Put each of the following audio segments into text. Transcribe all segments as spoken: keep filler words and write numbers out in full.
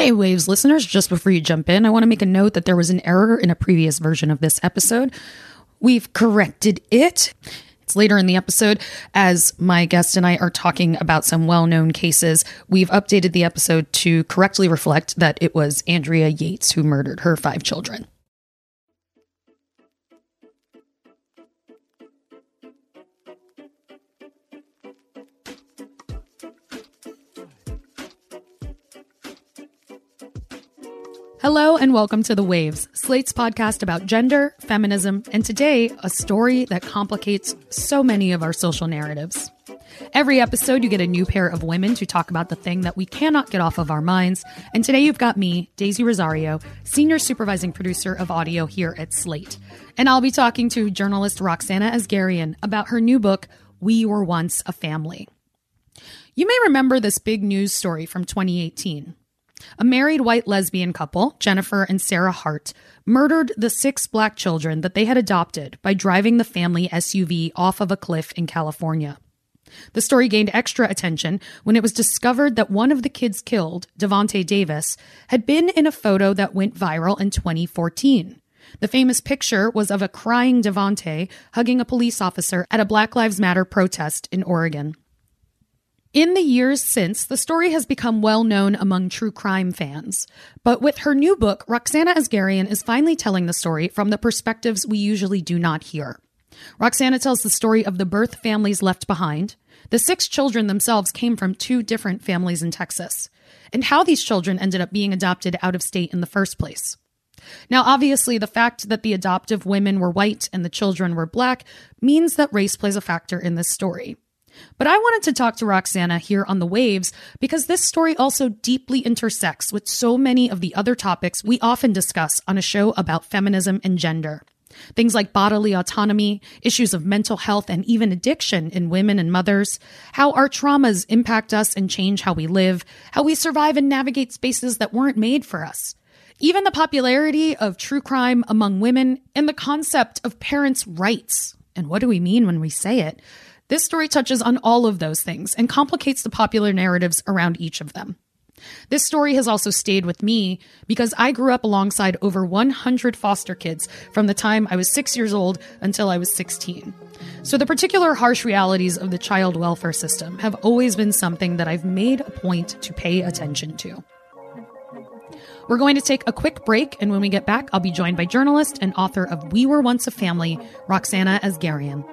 Hey, Waves listeners, just before you jump in, I want to make a note that there was an error in a previous version of this episode. We've corrected it. It's later in the episode. As my guest and I are talking about some well-known cases, we've updated the episode to correctly reflect that it was Andrea Yates who murdered her five children. Hello and welcome to The Waves, Slate's podcast about gender, feminism, and today, a story that complicates so many of our social narratives. Every episode, you get a new pair of women to talk about the thing that we cannot get off of our minds. And today you've got me, Daisy Rosario, senior supervising producer of audio here at Slate. And I'll be talking to journalist Roxana Asgharian about her new book, We Were Once a Family. You may remember this big news story from twenty eighteen. A married white lesbian couple, Jennifer and Sarah Hart, murdered the six black children that they had adopted by driving the family S U V off of a cliff in California. The story gained extra attention when it was discovered that one of the kids killed, Devonte Davis, had been in a photo that went viral in twenty fourteen. The famous picture was of a crying Devonte hugging a police officer at a Black Lives Matter protest in Oregon. In the years since, the story has become well known among true crime fans. But with her new book, Roxana Asgharian is finally telling the story from the perspectives we usually do not hear. Roxana tells the story of the birth families left behind. The six children themselves came from two different families in Texas, and how these children ended up being adopted out of state in the first place. Now, obviously, the fact that the adoptive women were white and the children were black means that race plays a factor in this story. But I wanted to talk to Roxana here on The Waves because this story also deeply intersects with so many of the other topics we often discuss on a show about feminism and gender. Things like bodily autonomy, issues of mental health, and even addiction in women and mothers, how our traumas impact us and change how we live, how we survive and navigate spaces that weren't made for us. Even the popularity of true crime among women and the concept of parents' rights. And what do we mean when we say it? This story touches on all of those things and complicates the popular narratives around each of them. This story has also stayed with me because I grew up alongside over one hundred foster kids from the time I was six years old until I was sixteen. So the particular harsh realities of the child welfare system have always been something that I've made a point to pay attention to. We're going to take a quick break, and when we get back, I'll be joined by journalist and author of We Were Once a Family, Roxana Asgharian.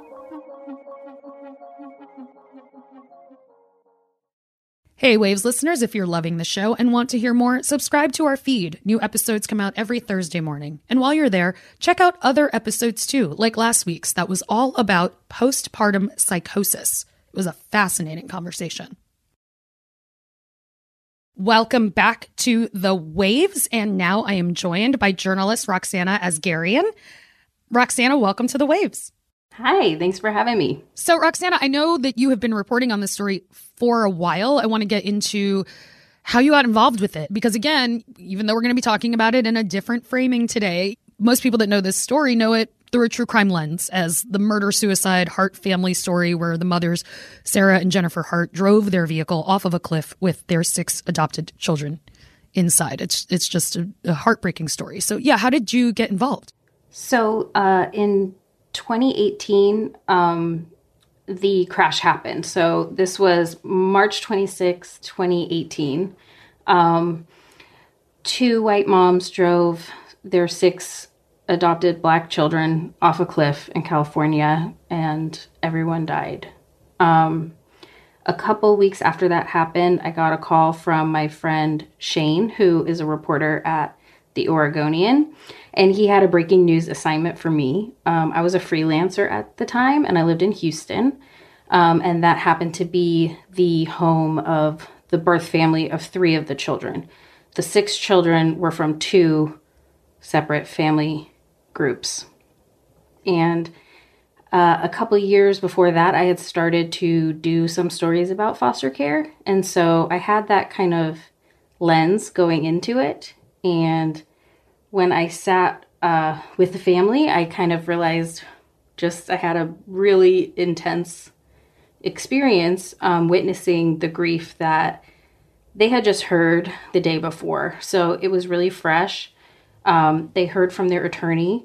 Hey, Waves listeners, if you're loving the show and want to hear more, subscribe to our feed. New episodes come out every Thursday morning. And while you're there, check out other episodes too, like last week's that was all about postpartum psychosis. It was a fascinating conversation. Welcome back to The Waves, and now I am joined by journalist Roxana Asgharian. Roxana, welcome to The Waves. Hi, thanks for having me. So, Roxana, I know that you have been reporting on this story for a while. I want to get into how you got involved with it. Because again, even though we're going to be talking about it in a different framing today, most people that know this story know it through a true crime lens as the murder-suicide Hart family story where the mothers, Sarah and Jennifer Hart, drove their vehicle off of a cliff with their six adopted children inside. It's it's just a, a heartbreaking story. So yeah, how did you get involved? So uh, in twenty eighteen, um, the crash happened. So this was March twenty-sixth, twenty eighteen. Um, two white moms drove their six adopted black children off a cliff in California, and everyone died. Um, a couple weeks after that happened, I got a call from my friend Shane, who is a reporter at The Oregonian, and he had a breaking news assignment for me. Um, I was a freelancer at the time, and I lived in Houston, um, and that happened to be the home of the birth family of three of the children. The six children were from two separate family groups. And uh, a couple of years before that, I had started to do some stories about foster care, and so I had that kind of lens going into it. And when I sat uh, with the family, I kind of realized just I had a really intense experience um, witnessing the grief that they had just heard the day before. So it was really fresh. Um, they heard from their attorney.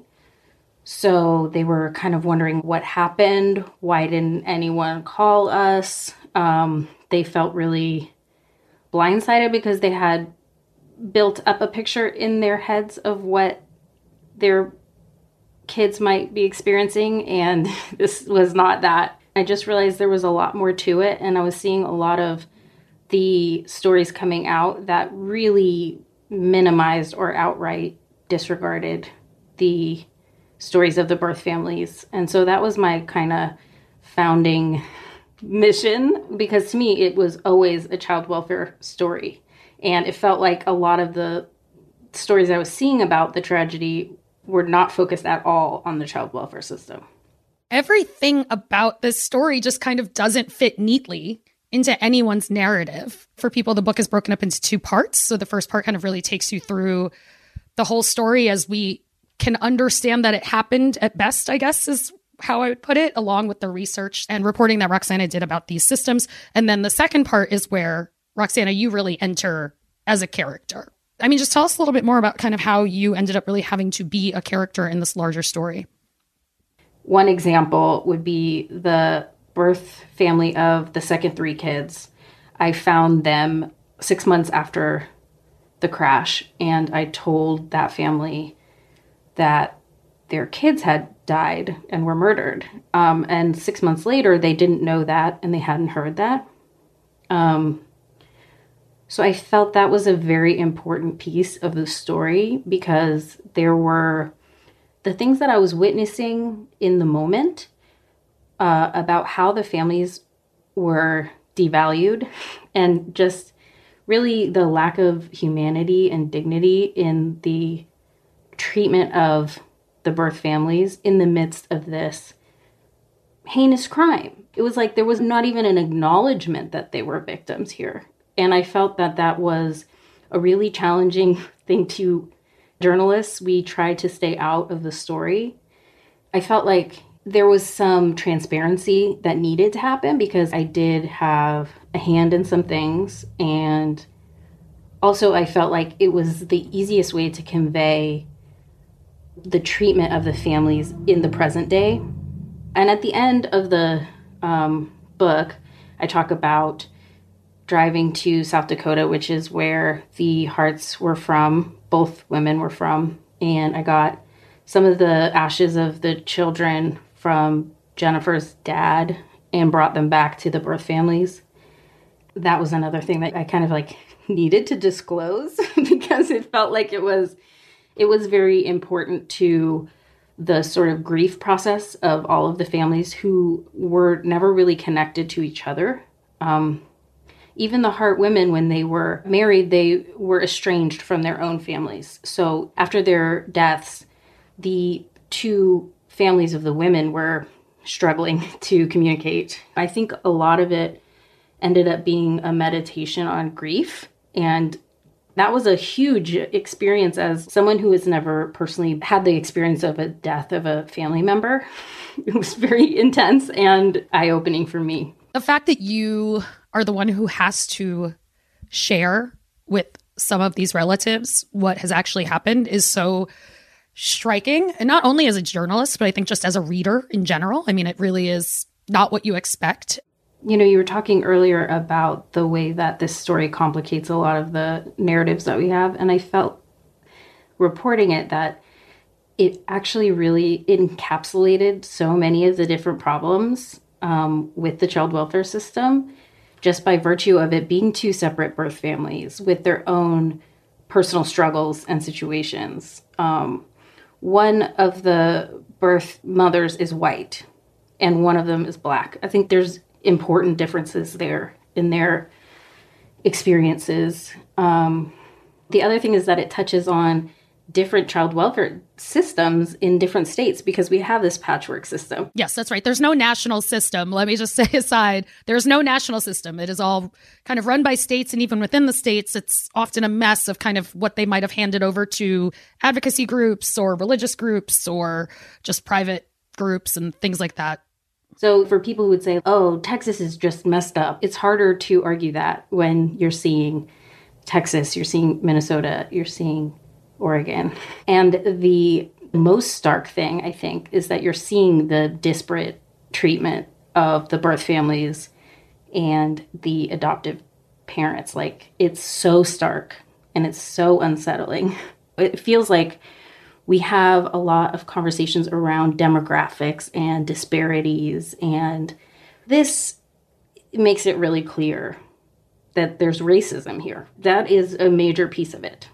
So they were kind of wondering what happened. Why didn't anyone call us? Um, they felt really blindsided because they had built up a picture in their heads of what their kids might be experiencing. And this was not that. I just realized there was a lot more to it. And I was seeing a lot of the stories coming out that really minimized or outright disregarded the stories of the birth families. And so that was my kind of founding mission, because to me, it was always a child welfare story. And it felt like a lot of the stories I was seeing about the tragedy were not focused at all on the child welfare system. Everything about this story just kind of doesn't fit neatly into anyone's narrative. For people, the book is broken up into two parts. So the first part kind of really takes you through the whole story as we can understand that it happened at best, I guess, is how I would put it, along with the research and reporting that Roxana did about these systems. And then the second part is where, Roxana, you really enter as a character. I mean, just tell us a little bit more about kind of how you ended up really having to be a character in this larger story. One example would be the birth family of the second three kids. I found them six months after the crash, and I told that family that their kids had died and were murdered. Um, and six months later, they didn't know that and they hadn't heard that. Um, so I felt that was a very important piece of the story, because there were the things that I was witnessing in the moment uh, about how the families were devalued, and just really the lack of humanity and dignity in the treatment of the birth families in the midst of this heinous crime. It was like there was not even an acknowledgement that they were victims here. And I felt that that was a really challenging thing to journalists. We tried to stay out of the story. I felt like there was some transparency that needed to happen, because I did have a hand in some things. And also I felt like it was the easiest way to convey the treatment of the families in the present day. And at the end of the um, book, I talk about driving to South Dakota, which is where the Harts were from. Both women were from. And I got some of the ashes of the children from Jennifer's dad and brought them back to the birth families. That was another thing that I kind of like needed to disclose, because it felt like it was It was very important to the sort of grief process of all of the families who were never really connected to each other. Um, even the Hart women, when they were married, they were estranged from their own families. So after their deaths, the two families of the women were struggling to communicate. I think a lot of it ended up being a meditation on grief, and that was a huge experience as someone who has never personally had the experience of a death of a family member. It was very intense and eye-opening for me. The fact that you are the one who has to share with some of these relatives what has actually happened is so striking. And not only as a journalist, but I think just as a reader in general. I mean, it really is not what you expect. You know, you were talking earlier about the way that this story complicates a lot of the narratives that we have. And I felt reporting it that it actually really encapsulated so many of the different problems um, with the child welfare system, just by virtue of it being two separate birth families with their own personal struggles and situations. Um, one of the birth mothers is white and one of them is Black. I think there's important differences there in their experiences. Um, the other thing is that it touches on different child welfare systems in different states, because we have this patchwork system. Yes, that's right. There's no national system. Let me just say aside, there's no national system. It is all kind of run by states. And even within the states, it's often a mess of kind of what they might have handed over to advocacy groups or religious groups or just private groups and things like that. So for people who would say, oh, Texas is just messed up, it's harder to argue that when you're seeing Texas, you're seeing Minnesota, you're seeing Oregon. And the most stark thing, I think, is that you're seeing the disparate treatment of the birth families and the adoptive parents. Like, it's so stark and it's so unsettling. It feels like we have a lot of conversations around demographics and disparities, and this makes it really clear that there's racism here. That is a major piece of it.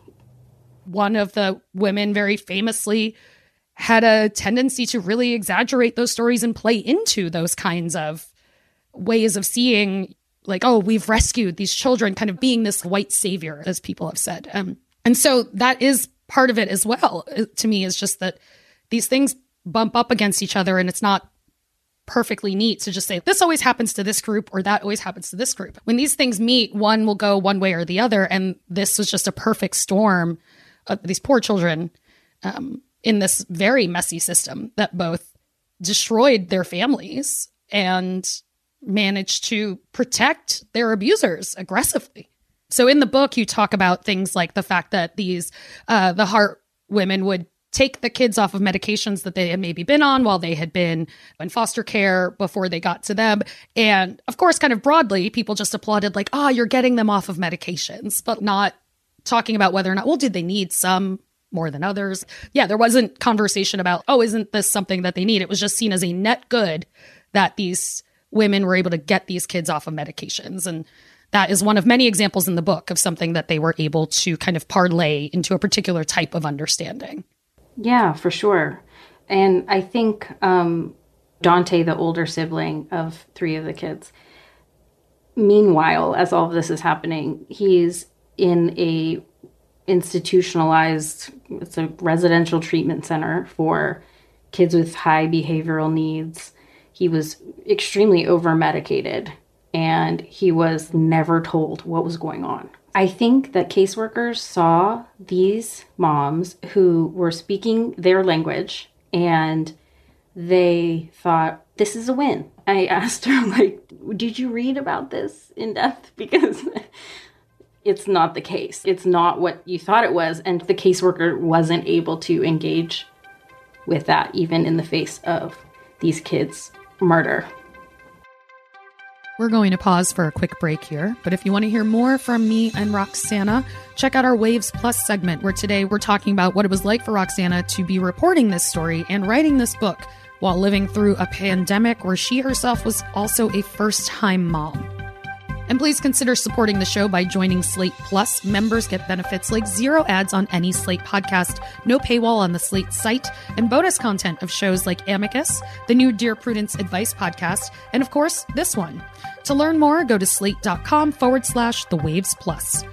One of the women very famously had a tendency to really exaggerate those stories and play into those kinds of ways of seeing, like, oh, we've rescued these children, kind of being this white savior, as people have said. Um, and so that is part of it as well, to me, is just that these things bump up against each other, and it's not perfectly neat to just say, this always happens to this group or that always happens to this group. When these things meet, one will go one way or the other, and this was just a perfect storm of these poor children um, in this very messy system that both destroyed their families and managed to protect their abusers aggressively. So in the book, you talk about things like the fact that these, uh, the Hart women would take the kids off of medications that they had maybe been on while they had been in foster care before they got to them. And of course, kind of broadly, people just applauded like, oh, you're getting them off of medications, but not talking about whether or not, well, did they need some more than others? Yeah, there wasn't conversation about, oh, isn't this something that they need? It was just seen as a net good that these women were able to get these kids off of medications. And that is one of many examples in the book of something that they were able to kind of parlay into a particular type of understanding. Yeah, for sure. And I think um, Dante, the older sibling of three of the kids, meanwhile, as all of this is happening, he's in a institutionalized, it's a residential treatment center for kids with high behavioral needs. He was extremely over-medicated, and he was never told what was going on. I think that caseworkers saw these moms who were speaking their language, and they thought, this is a win. I asked her, like, did you read about this in depth? Because it's not the case. It's not what you thought it was. And the caseworker wasn't able to engage with that, even in the face of these kids' murder. We're going to pause for a quick break here, but if you want to hear more from me and Roxana, check out our Waves Plus segment, where today we're talking about what it was like for Roxana to be reporting this story and writing this book while living through a pandemic where she herself was also a first-time mom. And please consider supporting the show by joining Slate Plus. Members get benefits like zero ads on any Slate podcast, no paywall on the Slate site, and bonus content of shows like Amicus, the new Dear Prudence Advice podcast, and of course, this one. To learn more, go to slate.com forward slash the Waves Plus.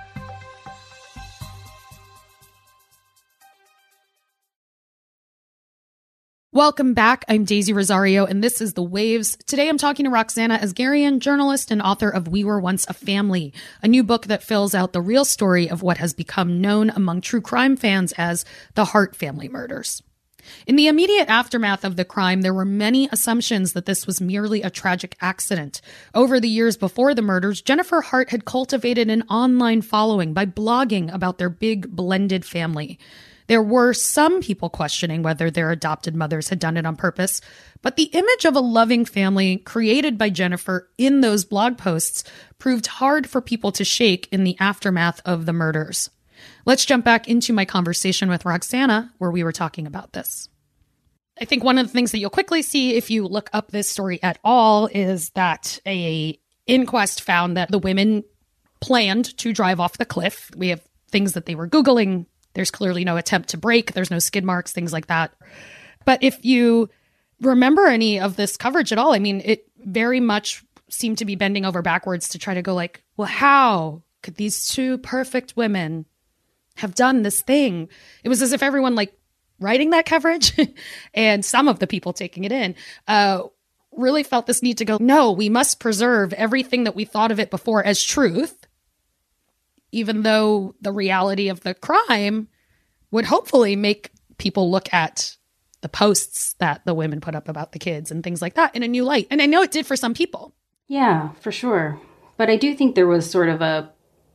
Welcome back. I'm Daisy Rosario, and this is The Waves. Today I'm talking to Roxana Asgharian, journalist and author of We Were Once a Family, a new book that fills out the real story of what has become known among true crime fans as the Hart family murders. In the immediate aftermath of the crime, there were many assumptions that this was merely a tragic accident. Over the years before the murders, Jennifer Hart had cultivated an online following by blogging about their big blended family. There were some people questioning whether their adopted mothers had done it on purpose, but the image of a loving family created by Jennifer in those blog posts proved hard for people to shake in the aftermath of the murders. Let's jump back into my conversation with Roxana, where we were talking about this. I think one of the things that you'll quickly see if you look up this story at all is that a inquest found that the women planned to drive off the cliff. We have things that they were Googling. There's clearly no attempt to break. There's no skid marks, things like that. But if you remember any of this coverage at all, I mean, it very much seemed to be bending over backwards to try to go like, well, how could these two perfect women have done this thing? It was as if everyone like writing that coverage and some of the people taking it in uh, really felt this need to go, no, we must preserve everything that we thought of it before as truth, even though the reality of the crime would hopefully make people look at the posts that the women put up about the kids and things like that in a new light. And I know it did for some people. Yeah, for sure. But I do think there was sort of a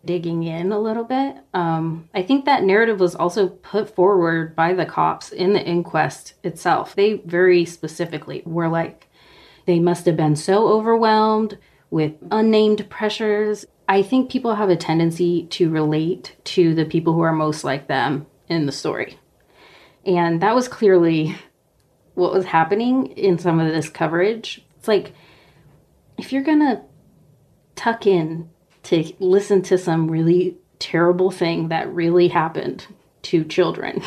digging in a little bit. Um, I think that narrative was also put forward by the cops in the inquest itself. They very specifically were like, they must have been so overwhelmed with unnamed pressures. I think people have a tendency to relate to the people who are most like them in the story. And that was clearly what was happening in some of this coverage. It's like, if you're going to tuck in to listen to some really terrible thing that really happened to children,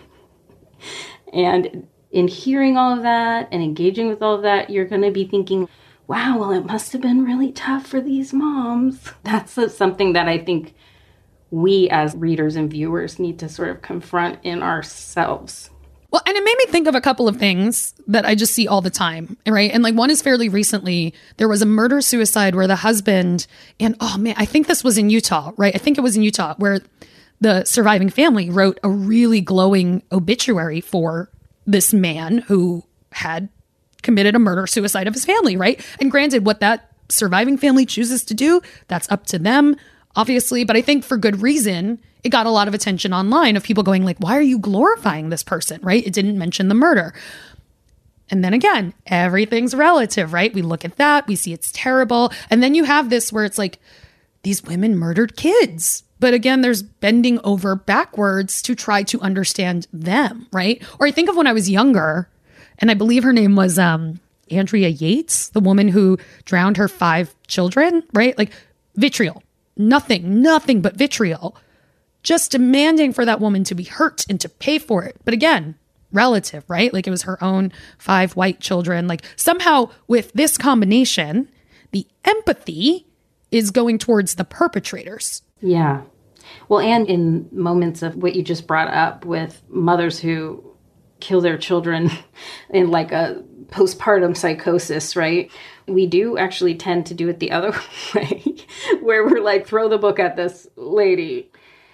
and in hearing all of that and engaging with all of that, you're going to be thinking, wow, well, it must have been really tough for these moms. That's something that I think we as readers and viewers need to sort of confront in ourselves. Well, and it made me think of a couple of things that I just see all the time, right? And like one is fairly recently, there was a murder-suicide where the husband, and oh man, I think this was in Utah, right? I think it was in Utah where the surviving family wrote a really glowing obituary for this man who had committed a murder-suicide of his family, right? And granted, what that surviving family chooses to do, that's up to them, obviously. But I think for good reason, it got a lot of attention online of people going like, why are you glorifying this person, right? It didn't mention the murder. And then again, everything's relative, right? We look at that, we see it's terrible. And then you have this where it's like, these women murdered kids. But again, there's bending over backwards to try to understand them, right? Or I think of when I was younger, and I believe her name was um, Andrea Yates, the woman who drowned her five children, right? Like vitriol, nothing, nothing but vitriol. Just demanding for that woman to be hurt and to pay for it. But again, relative, right? Like it was her own five white children. Like somehow with this combination, the empathy is going towards the perpetrators. Yeah. Well, and in moments of what you just brought up with mothers who kill their children in like a postpartum psychosis, right? We do actually tend to do it the other way, where we're like, throw the book at this lady.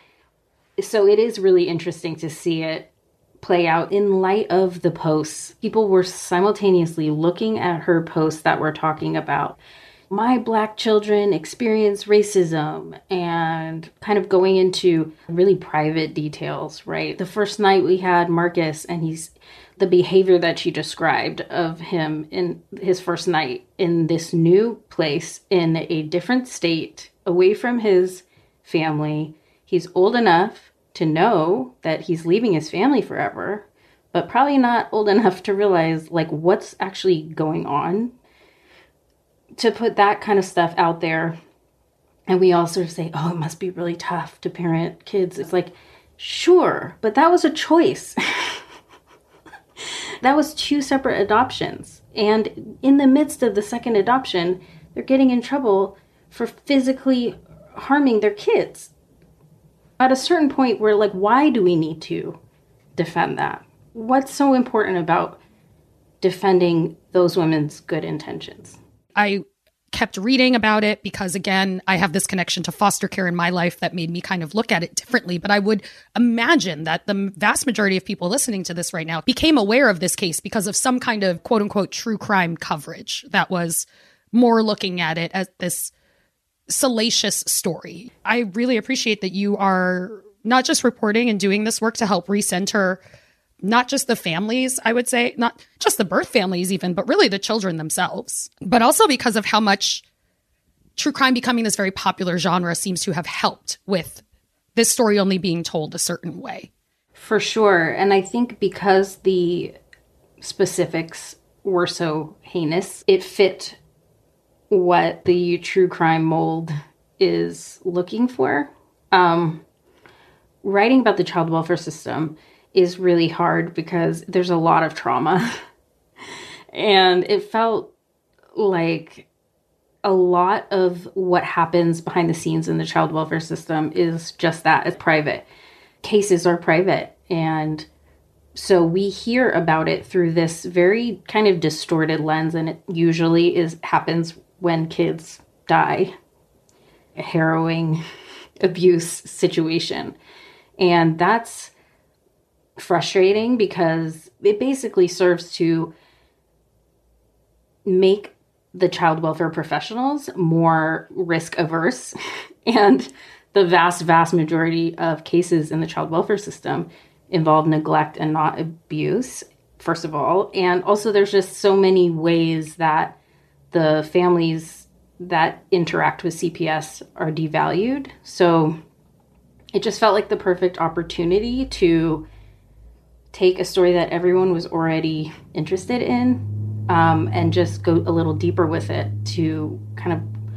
So it is really interesting to see it play out in light of the posts. People were simultaneously looking at her posts that were talking about my Black children experience racism and kind of going into really private details, right? The first night we had Marcus, and he's the behavior that she described of him in his first night in this new place in a different state, away from his family. He's old enough to know that he's leaving his family forever, but probably not old enough to realize like what's actually going on. To put that kind of stuff out there, and we all sort of say, oh, it must be really tough to parent kids. It's like, sure, but that was a choice. That was two separate adoptions. And in the midst of the second adoption, they're getting in trouble for physically harming their kids. At a certain point, we're like, why do we need to defend that? What's so important about defending those women's good intentions? I kept reading about it because, again, I have this connection to foster care in my life that made me kind of look at it differently. But I would imagine that the vast majority of people listening to this right now became aware of this case because of some kind of quote unquote true crime coverage that was more looking at it as this salacious story. I really appreciate that you are not just reporting and doing this work to help recenter not just the families, I would say, not just the birth families even, but really the children themselves. But also because of how much true crime becoming this very popular genre seems to have helped with this story only being told a certain way. For sure. And I think because the specifics were so heinous, it fit what the true crime mold is looking for. Um, writing about the child welfare system is really hard because there's a lot of trauma. And it felt like a lot of what happens behind the scenes in the child welfare system is just that. It's private. Cases are private. And so we hear about it through this very kind of distorted lens. And it usually is happens when kids die. A harrowing abuse situation. And that's frustrating because it basically serves to make the child welfare professionals more risk averse and the vast, vast majority of cases in the child welfare system involve neglect and not abuse, first of all. And also there's just so many ways that the families that interact with C P S are devalued. So it just felt like the perfect opportunity to take a story that everyone was already interested in um, and just go a little deeper with it to kind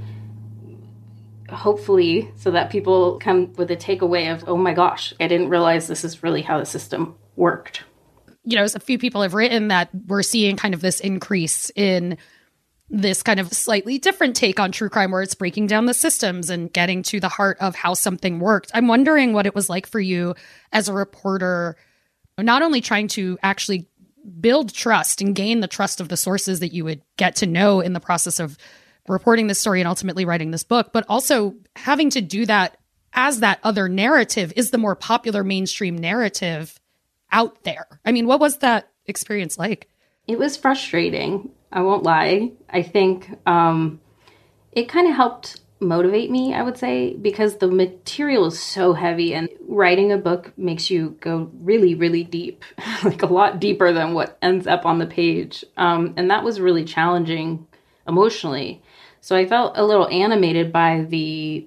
of hopefully so that people come with a takeaway of, oh my gosh, I didn't realize this is really how the system worked. You know, a few people have written that we're seeing kind of this increase in this kind of slightly different take on true crime where it's breaking down the systems and getting to the heart of how something worked. I'm wondering what it was like for you as a reporter, not only trying to actually build trust and gain the trust of the sources that you would get to know in the process of reporting this story and ultimately writing this book, but also having to do that as that other narrative is the more popular mainstream narrative out there. I mean, what was that experience like? It was frustrating. I won't lie. I think um, it kind of helped motivate me, I would say, because the material is so heavy and writing a book makes you go really, really deep, like a lot deeper than what ends up on the page. Um, and that was really challenging emotionally. So I felt a little animated by the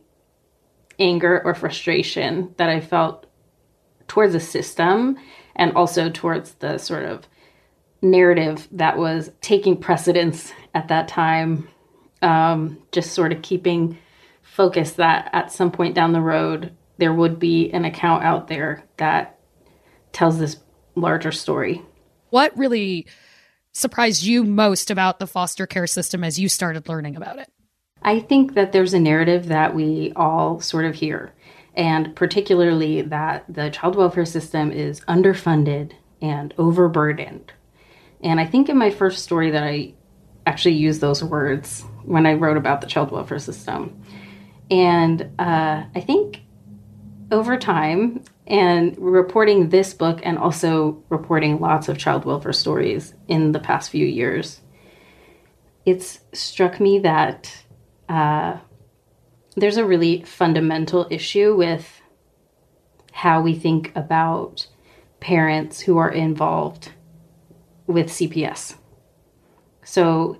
anger or frustration that I felt towards the system and also towards the sort of narrative that was taking precedence at that time, um, just sort of keeping focus that at some point down the road, there would be an account out there that tells this larger story. What really surprised you most about the foster care system as you started learning about it? I think that there's a narrative that we all sort of hear, and particularly that the child welfare system is underfunded and overburdened. And I think in my first story that I actually used those words when I wrote about the child welfare system. And uh, I think over time and reporting this book and also reporting lots of child welfare stories in the past few years, it's struck me that uh, there's a really fundamental issue with how we think about parents who are involved with C P S. So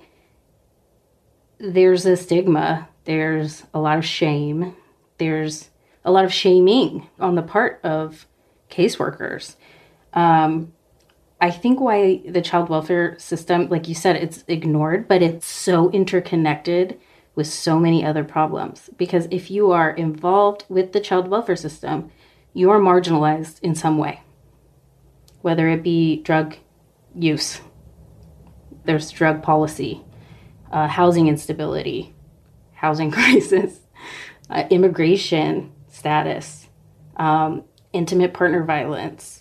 there's a stigma, there's a lot of shame, there's a lot of shaming on the part of caseworkers. Um, I think why the child welfare system, like you said, it's ignored, but it's so interconnected with so many other problems. Because if you are involved with the child welfare system, you are marginalized in some way, whether it be drug use, there's drug policy, uh, housing instability, housing crisis, uh, immigration status, um, intimate partner violence,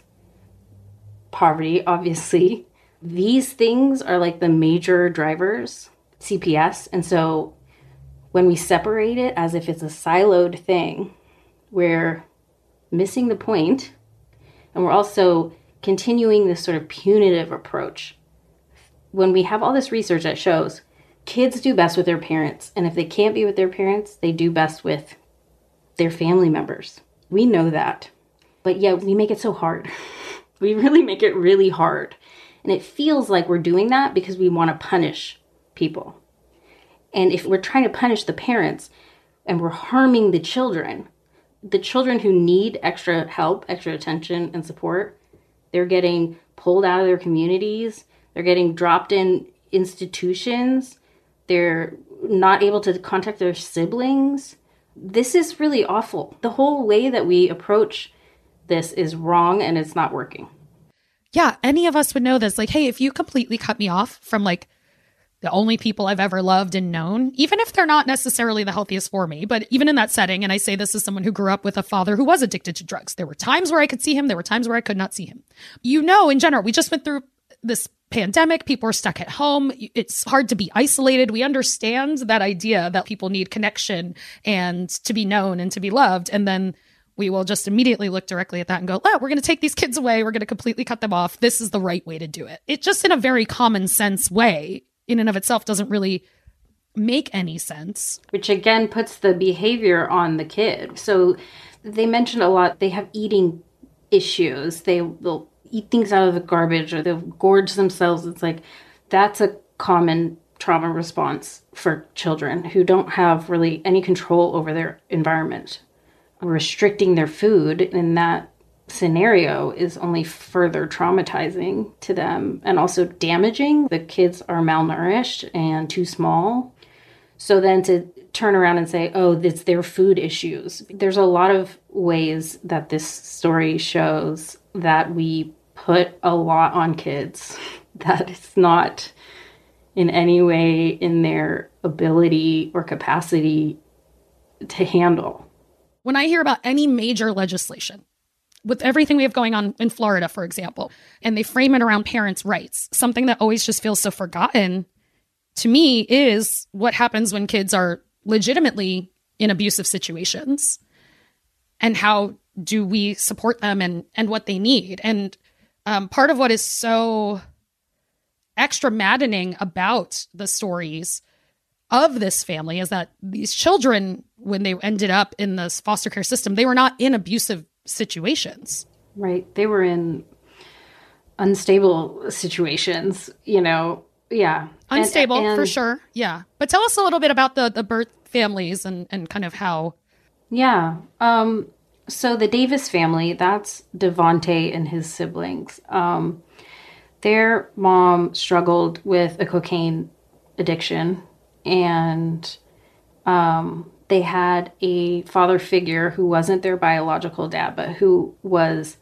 poverty, obviously. These things are like the major drivers, C P S. And so when we separate it as if it's a siloed thing, we're missing the point, and we're also continuing this sort of punitive approach. When we have all this research that shows kids do best with their parents, and if they can't be with their parents, they do best with their family members. We know that. But yet we make it so hard. We really make it really hard. And it feels like we're doing that because we want to punish people. And if we're trying to punish the parents and we're harming the children, the children who need extra help, extra attention and support, they're getting pulled out of their communities. They're getting dropped in institutions. They're not able to contact their siblings. This is really awful. The whole way that we approach this is wrong and it's not working. Yeah, any of us would know this. Like, hey, if you completely cut me off from like the only people I've ever loved and known, even if they're not necessarily the healthiest for me, but even in that setting, and I say this as someone who grew up with a father who was addicted to drugs. There were times where I could see him. There were times where I could not see him. You know, in general, we just went through this pandemic. People are stuck at home. It's hard to be isolated. We understand that idea that people need connection and to be known and to be loved. And then we will just immediately look directly at that and go, oh, we're going to take these kids away. We're going to completely cut them off. This is the right way to do it. It just in a very common sense way in and of itself doesn't really make any sense. Which again puts the behavior on the kid. So they mentioned a lot, they have eating issues. They will eat things out of the garbage or they'll gorge themselves. It's like, that's a common trauma response for children who don't have really any control over their environment. Restricting their food in that scenario is only further traumatizing to them and also damaging. The kids are malnourished and too small. So then to turn around and say, oh, it's their food issues. There's a lot of ways that this story shows that we put a lot on kids that it's not in any way in their ability or capacity to handle. When I hear about any major legislation, with everything we have going on in Florida, for example, and they frame it around parents' rights, something that always just feels so forgotten to me is what happens when kids are legitimately in abusive situations and how do we support them and, and what they need. And um, part of what is so extra maddening about the stories of this family is that these children, when they ended up in this foster care system, they were not in abusive situations. Right. They were in unstable situations, you know. Yeah. Unstable, and, and, for sure. Yeah. But tell us a little bit about the, the birth families and, and kind of how. Yeah. Um, so the Davis family, that's Devontae and his siblings. Um, their mom struggled with a cocaine addiction, and um, they had a father figure who wasn't their biological dad, but who was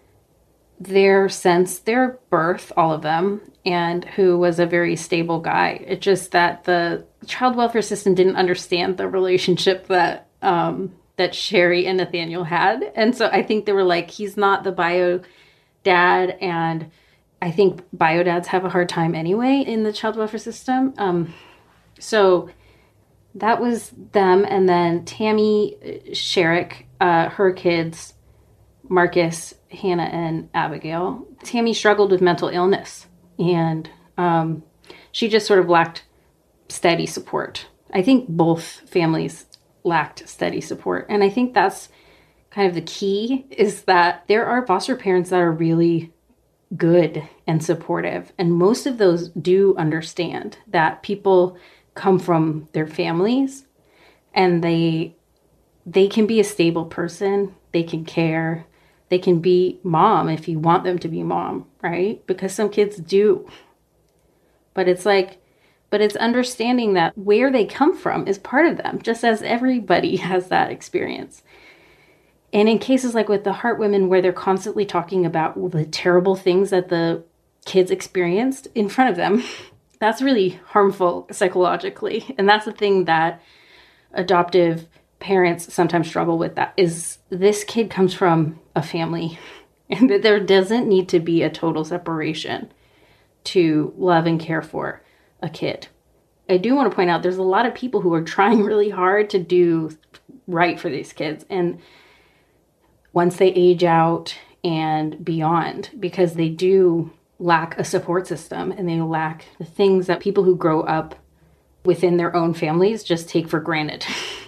there since their birth, all of them, and who was a very stable guy. It's just that the child welfare system didn't understand the relationship that um, that Sherry and Nathaniel had. And so I think they were like, he's not the bio dad, and I think bio dads have a hard time anyway in the child welfare system. Um, so that was them. And then Tammy Sherrick, uh, her kids, Marcus, Hannah, and Abigail. Tammy struggled with mental illness, and um, she just sort of lacked steady support. I think both families lacked steady support. And I think that's kind of the key, is that there are foster parents that are really good and supportive. And most of those do understand that people come from their families, and they they can be a stable person. They can care. They can be mom if you want them to be mom, right? Because some kids do. But it's like, but it's understanding that where they come from is part of them, just as everybody has that experience. And in cases like with the Heart Women, where they're constantly talking about the terrible things that the kids experienced in front of them, that's really harmful psychologically. And that's the thing that adoptive parents sometimes struggle with, that is, this kid comes from a family, and that there doesn't need to be a total separation to love and care for a kid. I do want to point out there's a lot of people who are trying really hard to do right for these kids, and once they age out and beyond, because they do lack a support system and they lack the things that people who grow up within their own families just take for granted.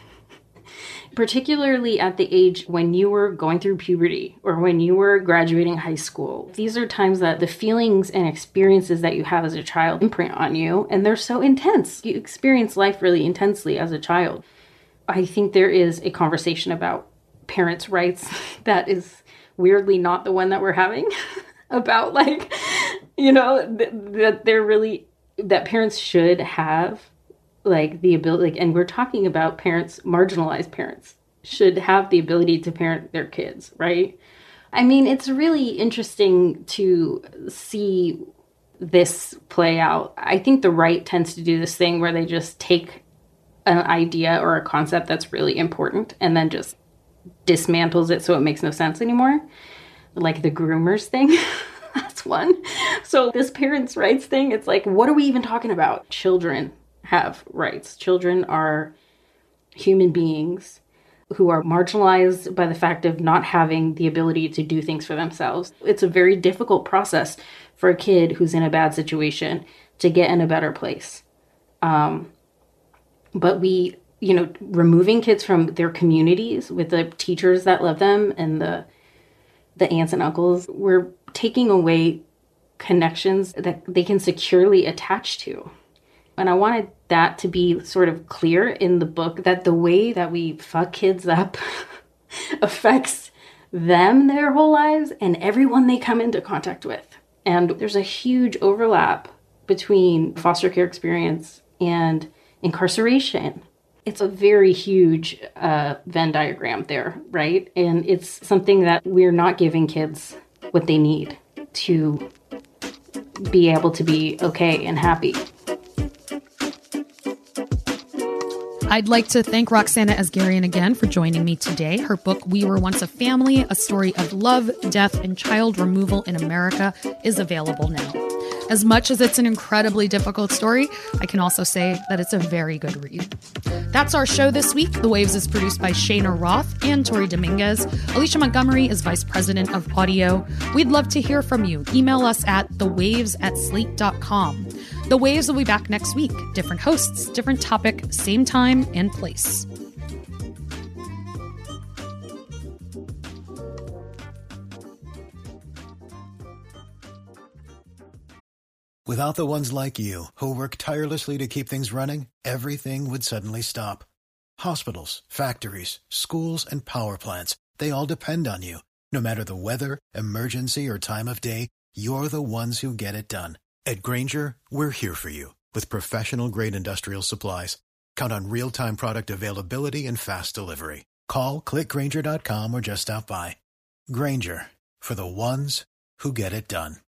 Particularly at the age when you were going through puberty or when you were graduating high school. These are times that the feelings and experiences that you have as a child imprint on you, and they're so intense. You experience life really intensely as a child. I think there is a conversation about parents' rights that is weirdly not the one that we're having about, like, you know, th- that they're really, that parents should have like the ability, like, and we're talking about parents, marginalized parents should have the ability to parent their kids, right? I mean, it's really interesting to see this play out. I think the right tends to do this thing where they just take an idea or a concept that's really important and then just dismantles it so it makes no sense anymore. Like the groomers thing. That's one. So this parents' rights thing, it's like, what are we even talking about? Children have rights. Children are human beings who are marginalized by the fact of not having the ability to do things for themselves. It's a very difficult process for a kid who's in a bad situation to get in a better place. Um, but we, you know, removing kids from their communities with the teachers that love them and the the aunts and uncles, we're taking away connections that they can securely attach to. And I wanted that to be sort of clear in the book, that the way that we fuck kids up affects them their whole lives and everyone they come into contact with. And there's a huge overlap between foster care experience and incarceration. It's a very huge uh, Venn diagram there, right? And it's something that we're not giving kids what they need to be able to be okay and happy. I'd like to thank Roxana Asgharian again for joining me today. Her book, We Were Once a Family, A Story of Love, Death, and Child Removal in America, is available now. As much as it's an incredibly difficult story, I can also say that it's a very good read. That's our show this week. The Waves is produced by Shayna Roth and Tori Dominguez. Alicia Montgomery is Vice President of Audio. We'd love to hear from you. Email us at thewaves at slate dot com. The Waves will be back next week. Different hosts, different topic, same time and place. Without the ones like you, who work tirelessly to keep things running, everything would suddenly stop. Hospitals, factories, schools, and power plants, they all depend on you. No matter the weather, emergency, or time of day, you're the ones who get it done. At Grainger, we're here for you with professional-grade industrial supplies. Count on real-time product availability and fast delivery. Call, click Grainger dot com, or just stop by. Grainger, for the ones who get it done.